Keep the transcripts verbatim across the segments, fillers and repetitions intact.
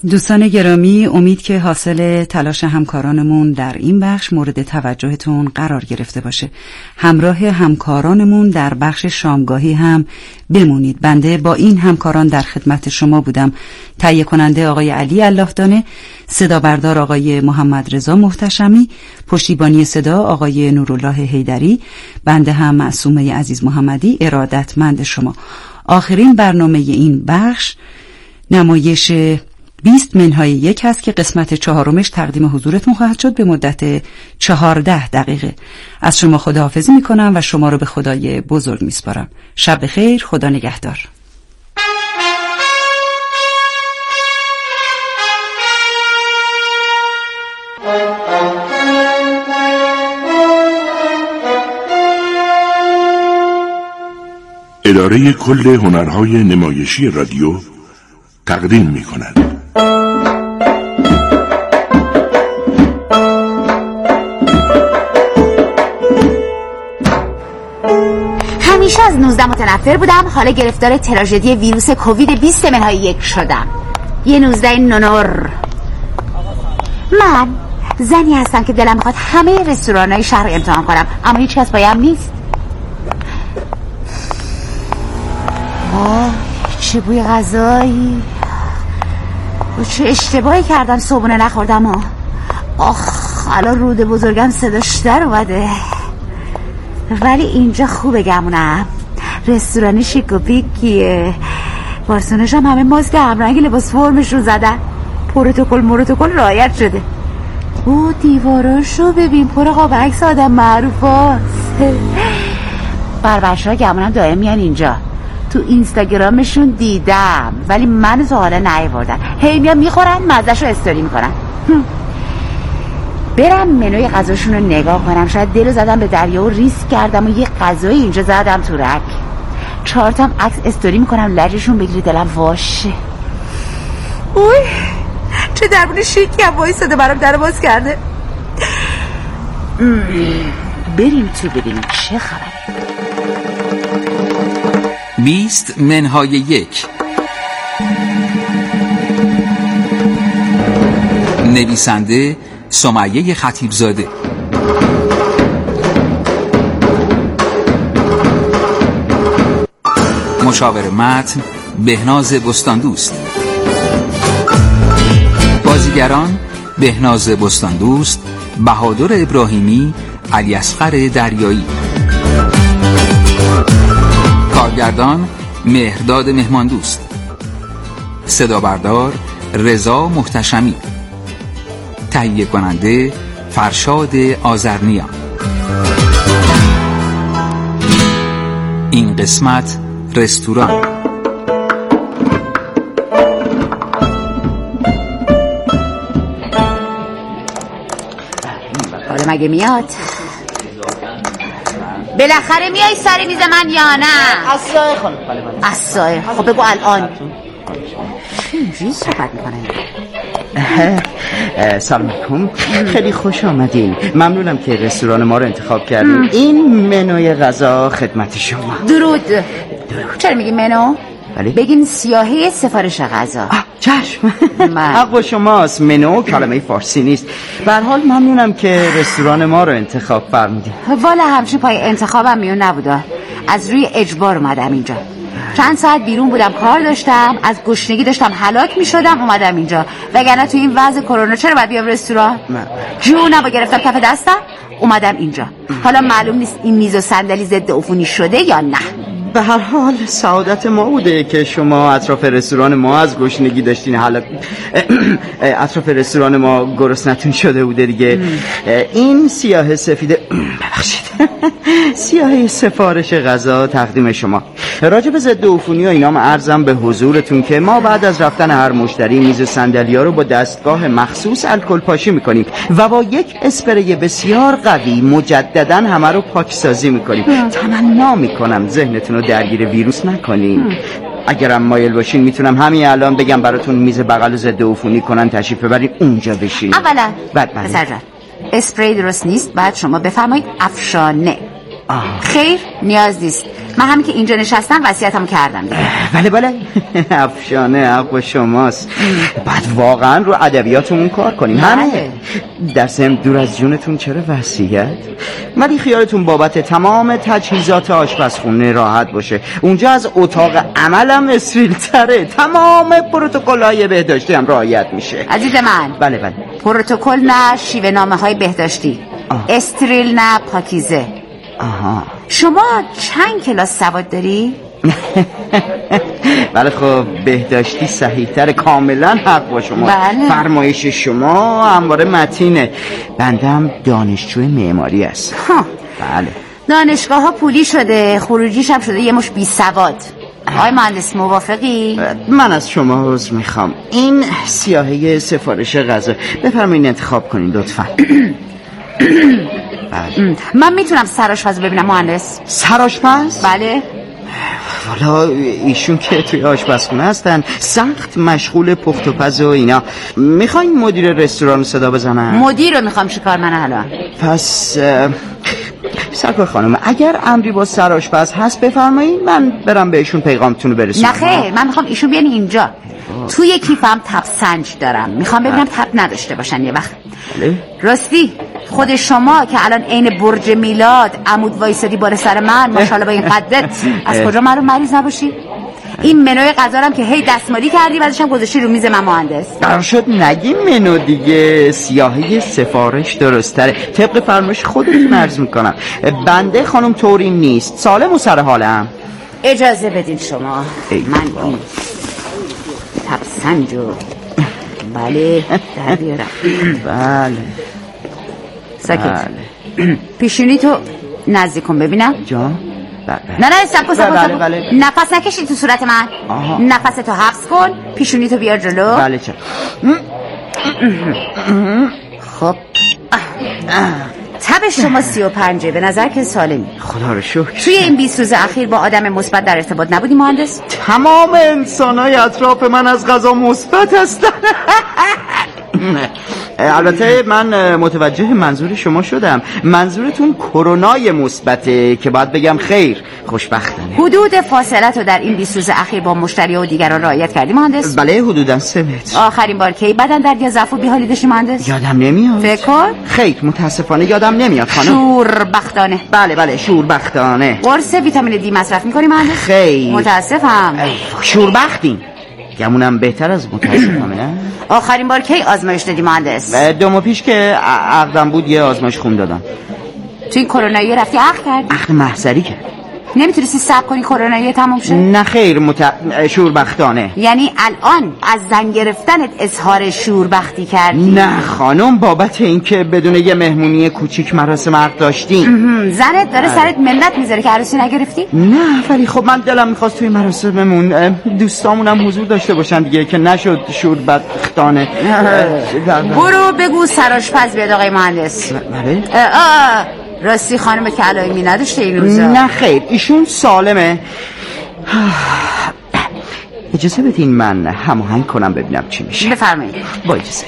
دوستان گرامی، امید که حاصل تلاش همکارانمون در این بخش مورد توجهتون قرار گرفته باشه. همراه همکارانمون در بخش شامگاهی هم بمونید. بنده با این همکاران در خدمت شما بودم. تهیه کننده آقای علی اللهدانه، صدا بردار آقای محمد رضا محتشمی، پشتیبانی صدا آقای نورالله حیدری، بنده هم معصومه عزیز محمدی، ارادتمند شما. آخرین برنامه این بخش نمایش بیست منهای یک هست که قسمت چهارمش تقدیم حضورتون خواهد شد به مدت چهارده دقیقه. از شما خداحافظی میکنم و شما رو به خدای بزرگ میسپارم. شب بخیر، خدا نگهدار. اداره کل هنرهای نمایشی رادیو تقدیم میکند. همیشه از نوزده متنفر بودم، حالا گرفتار تراژدی ویروس کووید بیست منهای یک شدم. یه نوزده نونور. من زنی هستم که دلم میخواد همه رستورانهای شهر امتحان کنم، اما هیچ کس بایم نیست. آه چه بوی غذایی، چه اشتباهی کردم صبحونه نخوردم. آه آخ الان روده بزرگم صداش در اومده. ولی اینجا خوبه گمونم، رستوران شیک و پیکیه، بارسونش هم همه ماسک همرنگ لباس فرمش رو زدن، پروتکل مروتکل رعایت شده. او دیواراشو ببین، پر قاب عکس آدم معروف هاست. بربرشا گمونم دائم میان اینجا، تو اینستاگرامشون دیدم ولی من تو حالا نیاوردن. هی میان میخورن مزهشو استوری میکنن. برم منوی غذاشون رو نگاه کنم، شاید دلو زدم به دریا و ریسک کردم و یه غذای اینجا زدم تو رک. چهارتام عکس استوری میکنم لجشون بگیری دلم واشه. اوی چه دربون شیکی هم وایساده برام در باز کرده. بریم تو ببینیم چه خبره. بیست منهای یک. نویسنده سمیه خطیبزاده. مشاور متن بهناز بستاندوست. بازیگران بهناز بستاندوست، بهادر ابراهیمی، علیاصغر دریایی. کارگردان مهرداد مهماندوست. صدا بردار رضا محتشمی. تهیه کننده فرشاد آذرنیا. این قسمت رستوران. حالا مگه میاد؟ بالاخره میای سر میز من یا نه؟ اصلای خانم. اصلای خب بگو الان اینجوری صحبت میکنه. سلام علیکم، خیلی خوش آمدین. ممنونم که رستوران ما رو انتخاب کردین. این منوی غذا خدمت شما. درود. درود. چرا میگی منو؟ بله؟ بگین سیاهی سفارش غذا. چشم. حق با شماست، منو کلمه فارسی نیست. به هر حال ممنونم که رستوران ما رو انتخاب فرمودین. والا همچین پای انتخابم میون نبوده، از روی اجبار اومدم اینجا. چند ساعت بیرون بودم، کار داشتم، از گشنگی داشتم هلاک میشدم، اومدم اینجا. وگرنه تو این وضع کرونا چرا باید بیام رستوران؟ جونم رو گرفتم کف دستم اومدم اینجا. حالا معلوم نیست این میز و صندلی ضد عفونی شده یا نه. به هر حال سعادت ما بوده که شما اطراف رستوران ما از گشنگی داشتین، حالا اطراف رستوران ما گرسنتون شده بوده دیگه. این سیاه سفید ببخشید سیاه سفارش غذا تقدیم شما. راجع به ضد عفونی و اینام عرضم به حضورتون که ما بعد از رفتن هر مشتری میز و صندلی‌ها رو با دستگاه مخصوص الکل پاشی میکنیم و با یک اسپری بسیار قوی مجددا همه رو پاکسازی میکنیم. تمنا میکنم ذهنتون رو درگیر ویروس نکنین. اگرم مایل باشین میتونم همین الان بگم براتون میز بغل ضد عفونی کنن تشریف ببرین اونجا بشین. اولا بعد من پسر جان اسپری درست نیست، بعد شما بفرمایید افشانه. آه. خیر نیاز نیست، من همین که اینجا نشستم وصیتمو کردم دیگه. بله بله افشانه حق با شماست. بعد واقعا رو ادبیاتمون کار کنیم. همه در ضمن دور از جونتون چرا وصیت؟ ولی خیالتون بابت تمام تجهیزات آشپزخونه راحت باشه. اونجا از اتاق عملم اسفیل تره. تمام پروتکل‌های بهداشتی هم رعایت میشه. عزیز من بله بله پروتکل نه شیوه نامه‌های بهداشتی. آه. استریل نه پاکیزه. آها. شما چند کلاس سواد داری؟ بله خب بهداشتی صحیح‌تر. کاملا حق با شما. بله. فرمایش شما همواره متینه. بنده هم دانشجوی معماری هستم. بله. دانشگاه ها پولی شده، خروجیش هم شده یه مش بی سواد. آقای مهندس موافقی؟ من از شما عذر میخوام. این سیاهه سفارش غذا بفرمایید انتخاب کنین لطفا. بله. من میتونم سرآشپز ببینم مهندس؟ سرآشپز؟ بله. والا ایشون که توی آشپزخونه هستن سخت مشغول پخت و پز و اینا. میخواین مدیر رستوران رو صدا بزنم؟ مدیر رو میخوام چیکار من الان؟ پس سرکار خانم اگر امری با سرآشپز هست بفرمایید من برم بهشون پیغامتون رو برسونم. نه خیر من میخوام ایشون بیان اینجا. توی کیفم تب سنج دارم، میخوام ببینم تب نداشته باشن یه وقت. راستی خود شما که الان عین برج میلاد عمود وایسادی بالا سر من ماشاءالله با این قدت از کجا من رو مریض نباشی؟ این منوی غذا رو که هی دستمالی کردی بعدش هم گذاشتی رو میز من مهندس. قرار شد نگیم منو دیگه. سیاهی سفارش درستره. طبق فرمایش خودتون عرض میکنم. بنده خانم طوریم نیست، سالم و سر حالم. اجازه بدین شما من این تبسنجو بله در بیارم. بله ساکت. بله. پیشونی تو نزدیک کن ببینم. جان؟ بله. نه نه سکو سکو بله بله. نفس نکشی تو صورت من. آها. نفس تو حبس کن. پیشونی تو بیار جلو. بله چه خب تب شما سی و پنجه به نظر که سالمی. خدا رو شکر. توی این بیست روز اخیر با آدم مثبت در ارتباط نبودی مهندس؟ تمام انسانای اطراف من از غذا مثبت هستن. البته من متوجه منظور شما شدم. منظورتون کرونای مثبته که باید بگم خیر خوشبختانه. حدود فاصله تو در این بیست روز اخیر با مشتری و دیگران رعایت کردی مهندس؟ بله حدوداً سه متر. آخرین بار کی بدن درد یا ضعف و بی‌حالی داشتی مهندس؟ یادم نمیاد. فکر کن. خیر متاسفانه یادم نمیاد خانم. شوربختانه. بله بله شوربختانه. قرص ویتامین دی مصرف می‌کنی مهندس؟ خیر. متاسفم. شوربختین. گمونم بهتر از متاسفانه نه؟ آخرین بار کی آزمایش دادی مهندس؟ دو ماه پیش که عقدم بود یه آزمایش خون دادم. تو این کرونایی رفتی عقد کردی؟ عقد محضری کرد. نمیتونستی صبر کنی کرونایی تموم شه؟ نه خیر مت... شوربختانه. یعنی الان از زن گرفتنت اظهار شوربختی کردی؟ نه خانم بابت اینکه بدون یه مهمونی کوچیک مراسم عقد داشتیم. زنت داره سرت منت میذاره که عروسی نگرفتی؟ نه ولی خب من دلم میخواست توی مراسممون دوستامونم حضور داشته باشن دیگه که نشد شوربختانه. برو بگو سرآشپز بیاد آقای مهندس. بله. راستی خانم که علائمی نداشته این روزا؟ نه خیر ایشون سالمه. اجازه بدین من هماهنگ کنم ببینم چی میشه. بفرمایید. با اجازه.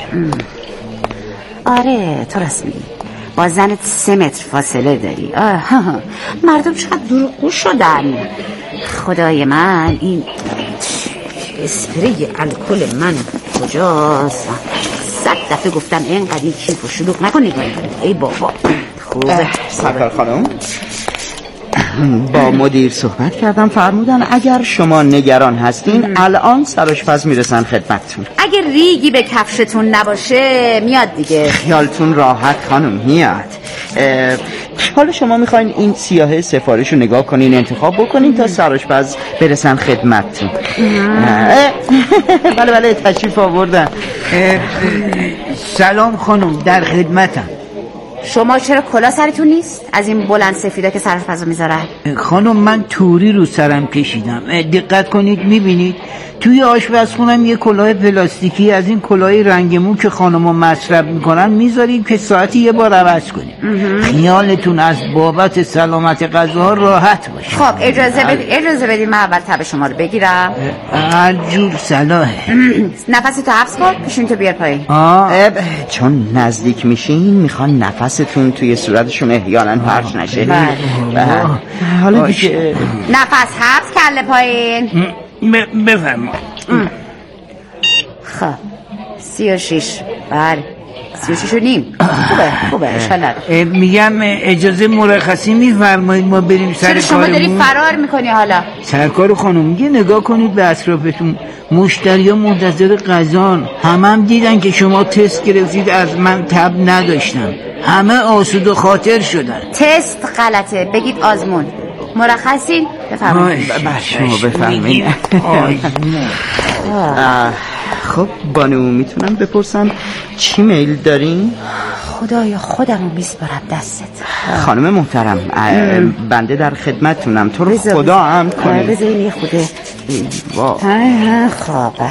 آره تو راست میگی با زنت سه متر فاصله داری. آه مردم چقدر دروغگو شدن. خدای من این اسپری الکل من کجاست؟ صد دفعه گفتم اینقدر این کیف و شلوغ نکن نگاه ای بابا. خوبه سرکار خانم با مدیر صحبت کردم فرمودن اگر شما نگران هستین ام. الان سرآشپز میرسن خدمتتون. اگر ریگی به کفشتون نباشه میاد دیگه. خیالتون راحت خانم میاد. حالا شما میخواین این سیاهه سفارش رو نگاه کنین انتخاب بکنین تا سرآشپز برسن خدمتتون. بله بله تشریف آوردن. سلام خانم در خدمتم. شما چرا کلا سرتون نیست؟ از این بلند سفیدا که سرآشپزو میذارن. خانم من توری رو سرم کشیدم. دقت کنید میبینید توی آشپزخونم یه کلاه پلاستیکی از این کلاه رنگ مو که خانم‌ها مصرف میکنن میذاریم که ساعتی یه بار عوض کنیم. خیالتون از بابت سلامت غذاها راحت باشه. خب اجازه بدید اجازه بدید من اول تب شما رو بگیرم. هر جور صلاحه. نفس تو حبس کن پیشون تو بیار پایین. چون نزدیک میشین میخوان نفس نفستون توی صورتشون احیانا پخش نشه. حالا دیگه نفس حبس، کله پایین. بفرما. خب سی و شیش. بله سی و شیش و نیم. خوبه خوبه اشکال. میگم اجازه مرخصی میفرمایید ما بریم سر کارمون؟ چرا شما داری فرار میکنی حالا؟ سرکار خانم یه نگاه کنید به اطرافتون، مشتری ها منتظر غذان. همه هم دیدن که شما تست گرفتید، از من تب نداشتم، همه آسود و خاطر شدن. تست غلطه، بگید آزمون. مرخصین؟ بفرمایید. شما بفرمایید. خب بانو میتونم بپرسم چی میل دارین؟ خدایا خودمو میسپارم دستت. خانم محترم بنده در خدمتتونم، تو رو خدا هم کنید. بذار این یه خوده. خوابه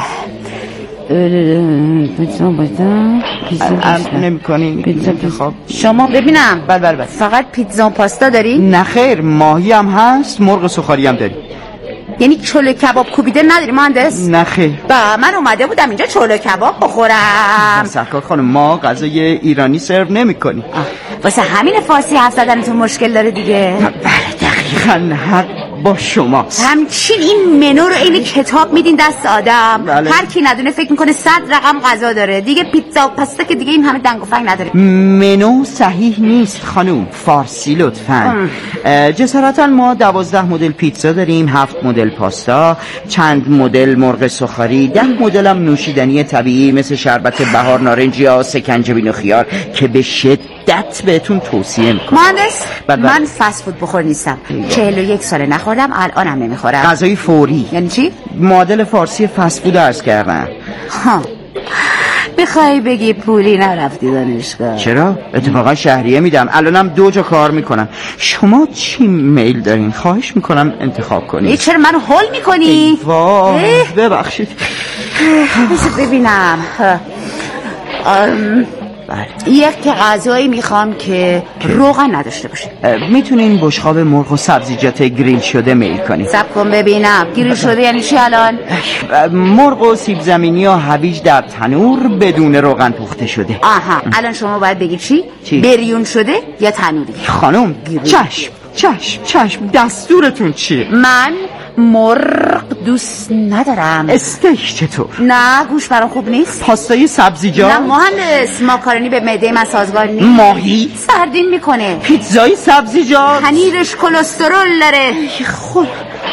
نمی کنین انتخاب. شما ببینم بله بله بله. فقط پیتزا و پاستا داری؟ نه خیر، ماهی هم هست، مرغ سوخاری هم داری. یعنی چلو کباب کوبیده نداری مهندس؟ نه خیر. با من اومده بودم اینجا چلو کباب بخورم. سرکار خانم ما غذای ایرانی سرو نمی کنیم. واسه همین فارسی حرف زدنتون مشکل داره دیگه. بله دقیقاً حق با شماست. همچین این منو رو این کتاب میدین دست آدم. بله. هر کی ندونه فکر میکنه صد رقم غذا داره دیگه. پیتزا و پاستا که دیگه این همه دنگ و فنگ نداره. منو صحیح نیست خانم، فارسی لطفاً. جسارتا ما دوازده مدل پیتزا داریم، هفت مدل پاستا، چند مدل مرغ سوخاری، ده مدل هم نوشیدنی طبیعی مثل شربت بهار، نارنجی ها، سکنجبین و خیار که به شدت بهتون توصیه میکنم. مهندس من فست فود بخور نیستم، چهل و یک ساله نخوردم، الانم نمیخورم. غذای فوری. یعنی چی؟ معادل فارسی فست فود عرض کردم. ها بخوای بگی پولی نرفتی دانشگاه؟ چرا؟ اتفاقا شهریه میدم، الانم دو جا کار میکنم. شما چی میل دارین؟ خواهش میکنم انتخاب کنید. چرا منو هول میکنی؟ ای وای ببخشید. بذار ببینم. یک غذایی میخوام که روغن نداشته باشه. میتونین بشقاب مرغ و سبزیجات گریل شده میل کنید. صبر کن ببینم گریل شده یعنی چی الان؟ مرغ و سیب زمینی و هویج در تنور بدون روغن پخته شده. آها الان شما باید بگید چی؟ چی؟ بریون شده یا تنوری؟ خانم چشم چشم چشم دستورتون چیه؟ من مرغ دوست ندارم. استیک چطور؟ نه گوش برام خوب نیست. پاستای سبزیجات؟ نه مهندس ماکارونی به معده من سازگار نیست. ماهی؟ سردین میکنه. پیتزای سبزیجات؟ پنیرش کلسترول داره. خب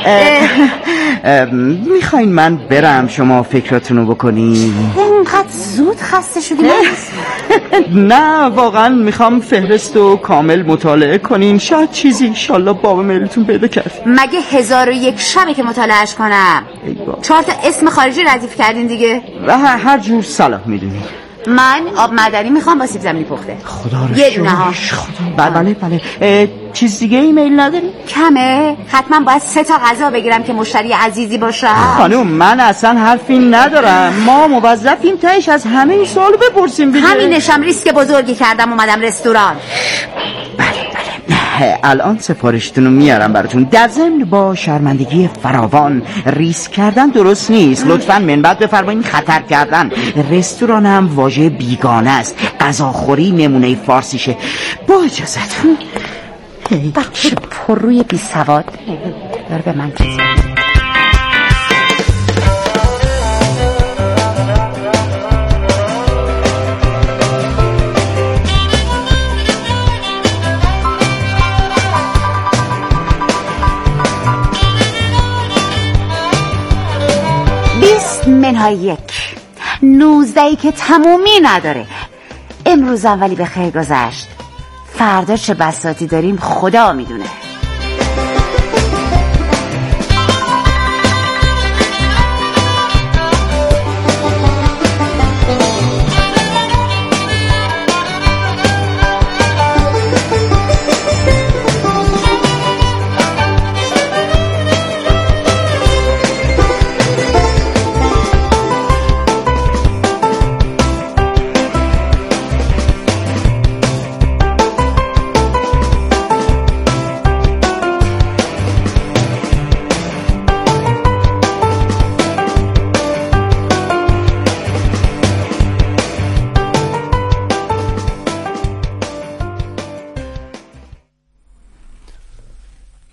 میخواین من برم شما فکراتونو بکنین؟ اینقدر زود خسته شدی؟ نه واقعا میخوام فهرست و کامل مطالعه کنین، شاید چیزی انشالله بابا میلتون پیدا کرد. مگه هزار و یک شبه که مطالعهش کنم؟ چهار تا اسم خارجی ردیف کردین دیگه. و هر جور صلاح میدونی. من آب معدنی میخوام با سیب زمینی پخته. خدا رو یه دونه ها. بله بله بله. چیز دیگه ایمیل نداری؟ کمه؟ حتما باید سه تا غذا بگیرم که مشتری عزیزی باشه. خانم من اصلا حرفی ندارم، ما موظفیم تهش از همه این سوالو بپرسیم دیگه. همینشم ریسک بزرگی کردم اومدم رستوران. بله بله الان سفارشتونو میارم براتون. در ضمن با شرمندگی فراوان ریسک کردن درست نیست، لطفاً منبت بفرمایید خطر کردن. رستوران هم واژه بیگانه است، غذاخوری نمونه فارسیشه. با اجازهتون. بخش پر روی بی سواد داره به من کسی. بیست منهای یک نوزدهی که تمومی نداره. امروزم ولی به خیر گذشت، فردا چه بساطی داریم خدا میدونه.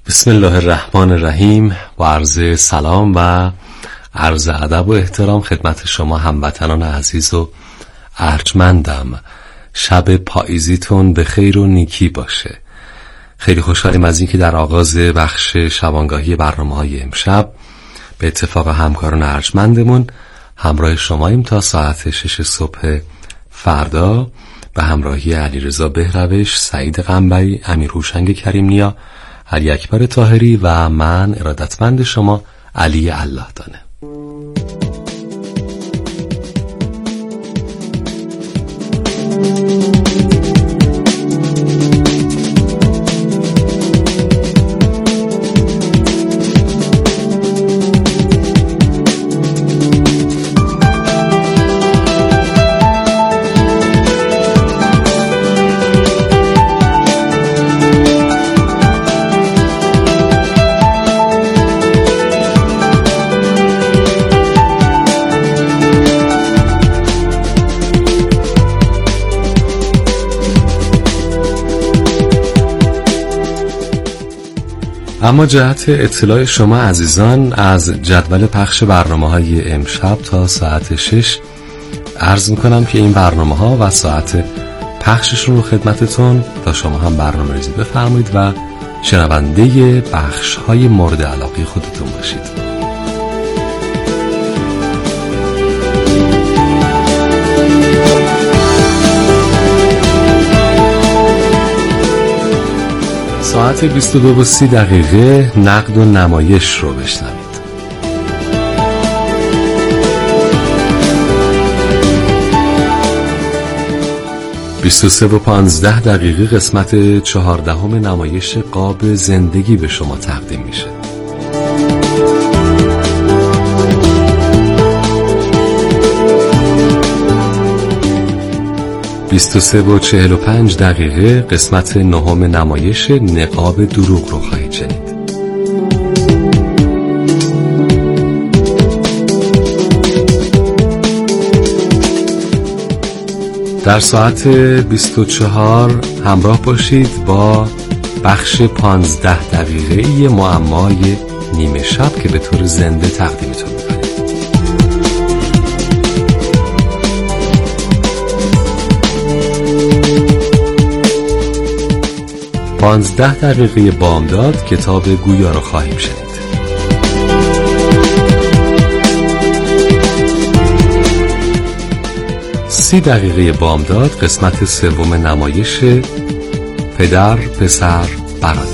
بسم الله الرحمن الرحیم. با عرض سلام و عرض ادب و احترام خدمت شما هموطنان عزیز و ارجمندم. شب پاییزیتون به خیر و نیکی باشه. خیلی خوشحالیم از اینکه در آغاز بخش شبانگاهی برنامه‌های امشب به اتفاق همکاران ارجمندمون همراه شماییم تا ساعت شش صبح فردا به همراهی علیرضا بهروش، سعید قنبری، امیر هوشنگ کریم نیا، علی اکبر طاهری و من ارادتمند شما علی الله دانه. اما جهت اطلاع شما عزیزان از جدول پخش برنامه‌های امشب تا ساعت شش عرض میکنم که این برنامه‌ها و ساعت پخششون رو خدمتتون تا شما هم برنامه ریزی بفرمایید و شنونده بخش‌های مورد علاقه خودتون باشید. ساعت بیست و دو و سی دقیقه نقد و نمایش رو بشنوید. بیست و سه و پانزده دقیقه قسمت چهاردهم نمایش قاب زندگی به شما تقدیم میشه. بیست و سه و چهل و پنج دقیقه قسمت نهم نمایش نقاب دروغ رو خواهید شنید. در ساعت بیست و چهار همراه باشید با بخش پانزده دقیقه‌ای معمای نیمه شب که به طور زنده تقدیمتون می‌کنیم. پانزده دقیقه بامداد کتاب گویا رو خواهیم شنید. سی دقیقه بامداد قسمت سوم نمایش پدر، پسر، برادر.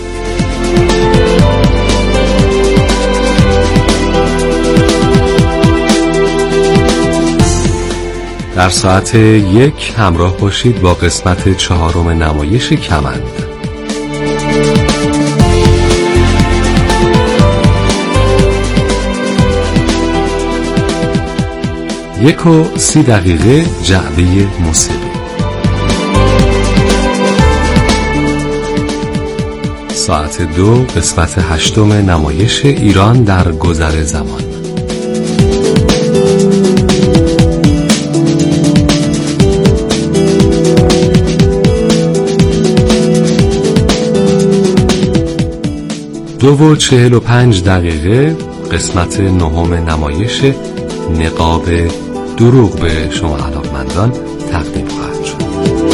در ساعت یک همراه باشید با قسمت چهارم نمایش کمند. یک و سی دقیقه جعبه موسیقی. ساعت دو قسمت هشتم نمایش ایران در گذر زمان. دو و چهل و پنج دقیقه قسمت نهم نمایش نقاب دروغ به شما علاقمندان تقدیم خواهد شد.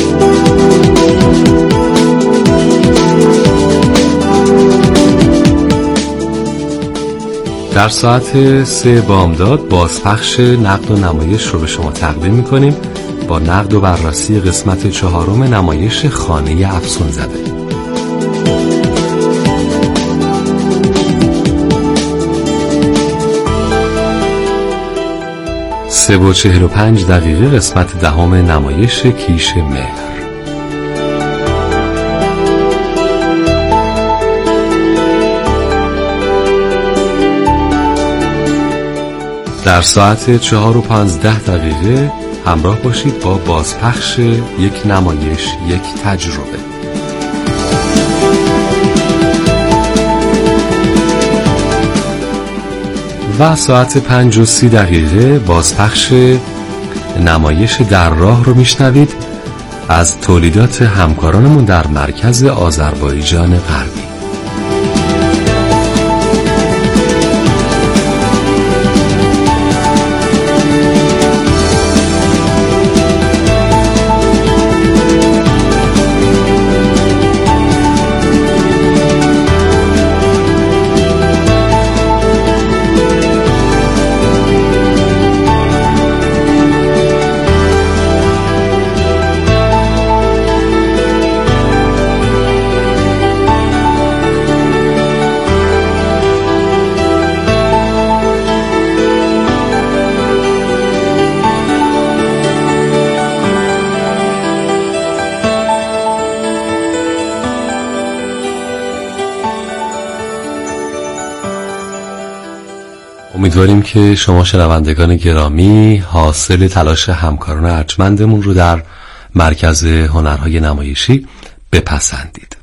در ساعت سه بامداد بازپخش نقد و نمایش رو به شما تقدیم می‌کنیم با نقد و بررسی قسمت چهارم نمایش خانه افسون زده. سه و چهل و پنج دقیقه قسمت دهم نمایش کیش مهر. در ساعت چهار و پانزده دقیقه همراه باشید با بازپخش یک نمایش یک تجربه. و ساعت پنج و سی دقیقه بازپخش نمایش در راه رو میشنوید از تولیدات همکارانمون در مرکز آذربایجان غربی. امیدواریم که شما شنوندگان گرامی حاصل تلاش همکاران ارجمندمون رو در مرکز هنرهای نمایشی بپسندید.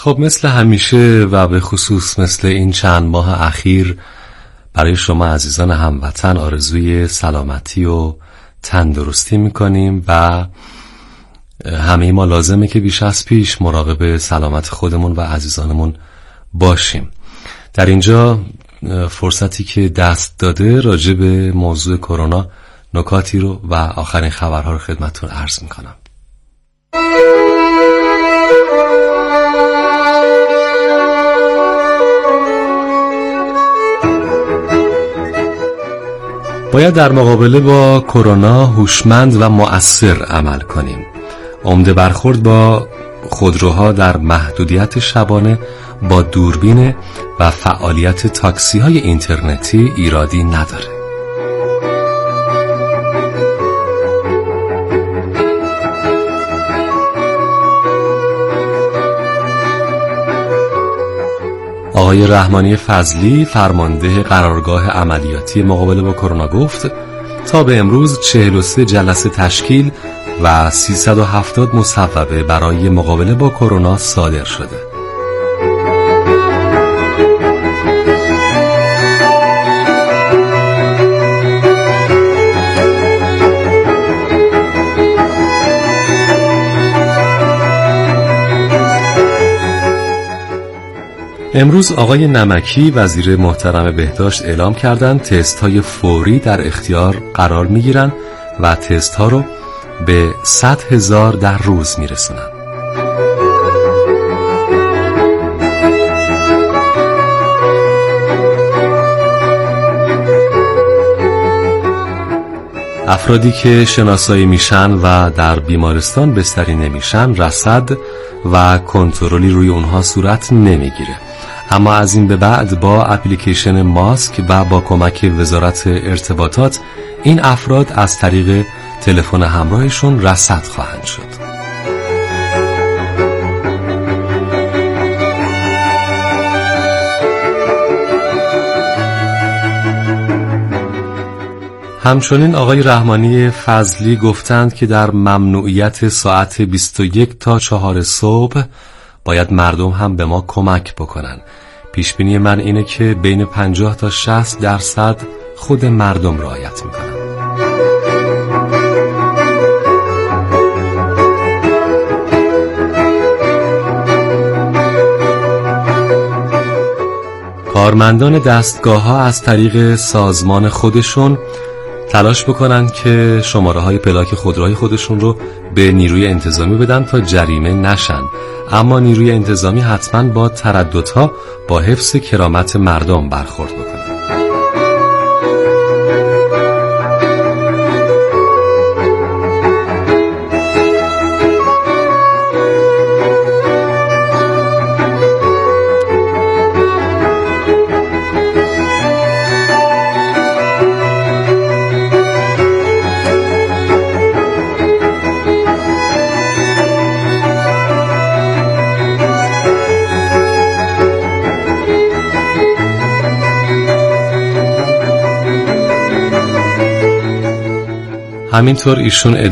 خب مثل همیشه و به خصوص مثل این چند ماه اخیر برای شما عزیزان هموطن آرزوی سلامتی و تندرستی میکنیم و همه ما لازمه که بیش از پیش مراقب سلامت خودمون و عزیزانمون باشیم. در اینجا فرصتی که دست داده راجع به موضوع کرونا نکاتی رو و آخرین خبرها رو خدمتتون عرض میکنم. باید در مقابله با کرونا هوشمند و مؤثر عمل کنیم. عمده برخورد با خودروها در محدودیت شبانه با دوربین و فعالیت تاکسی های اینترنتی ایرادی نداره. آقای رحمانی فضلی فرمانده قرارگاه عملیاتی مقابله با کرونا گفت تا به امروز چهل و سه جلسه تشکیل و سیصد و هفتاد مصوبه برای مقابله با کرونا صادر شده. امروز آقای نمکی وزیر محترم بهداشت اعلام کردند تست های فوری در اختیار قرار می گیرن و تست ها رو به صد هزار در روز می رسونن. افرادی که شناسایی میشن و در بیمارستان بستری نمیشن رصد و کنترلی روی اونها صورت نمیگیره. اما از این به بعد با اپلیکیشن ماسک و با کمک وزارت ارتباطات این افراد از طریق تلفن همراهشون رصد خواهند شد. همچنین آقای رحمانی فضلی گفتند که در ممنوعیت ساعت بیست و یک تا چهار صبح باید مردم هم به ما کمک بکنن. پیشبینی من اینه که بین پنجاه تا شصت درصد خود مردم رعایت میکنن. کارمندان دستگاه ها از طریق سازمان خودشون تلاش بکنن که شماره های پلاک خودروهای خودشون رو به نیروی انتظامی بدن تا جریمه نشن، اما نیروی انتظامی حتما با ترددها با حفظ کرامت مردم برخورد بکنن. همینطور ایشون